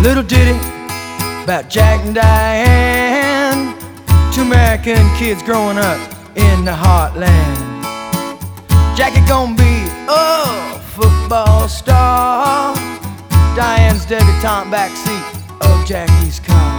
little ditty about Jack and Diane, two American kids growing up in the heartland. Jackie gonna be a football star, Diane's debutante backseat of Jackie's car.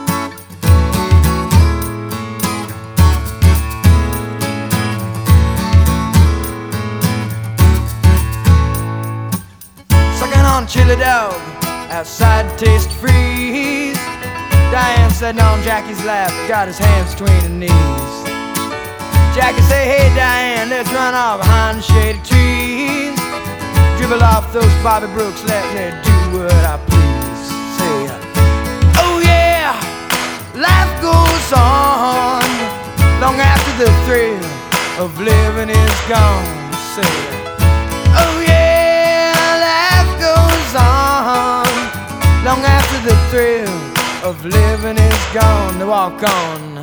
Sucking on chili dog outside the Taste Freeze, Diane sitting on Jackie's lap, got his hands between her knees. Jackie say, hey Diane, let's run off behind the shady trees, dribble off those Bobby Brooks, let me do what I please. Say, oh yeah, life goes on long after the thrill of living is gone. Say, oh yeah, life goes on long after the thrill of living is gone. To walk on.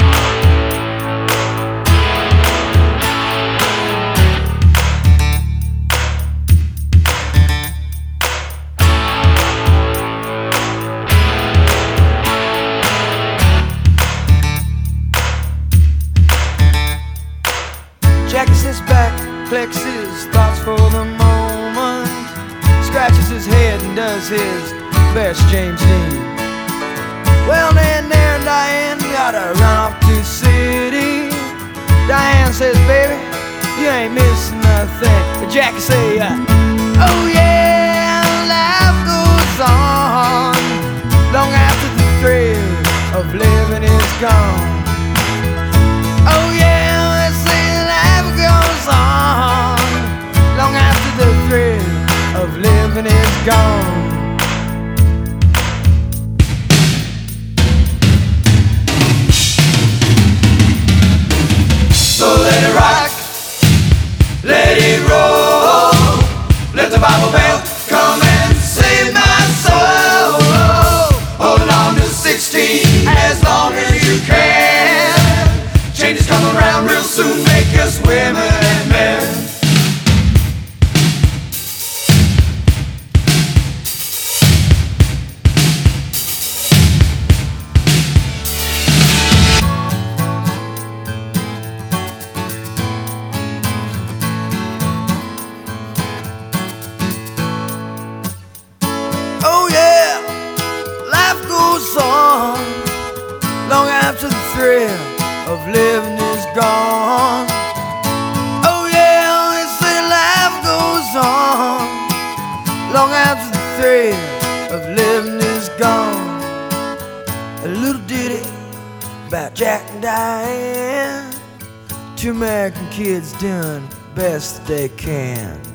Jackie sits back, collects his thoughts for the moment, scratches his head and does his best James Dean. Well then there Diane gotta run off to the city. Diane says, baby, you ain't missing nothing. But Jackie say, oh yeah, life goes on long after the thrill of living is gone. Oh yeah, let's say life goes on long after the thrill of living is gone. So let it rock, let it roll, let the Bible Belt come and save my soul. Hold on to 16 as long as you can. Changes come around real soon, make us women and men. Long after the thrill of living is gone. Oh yeah, they say life goes on long after the thrill of living is gone. A little ditty about Jack and Diane, two American kids doing best they can.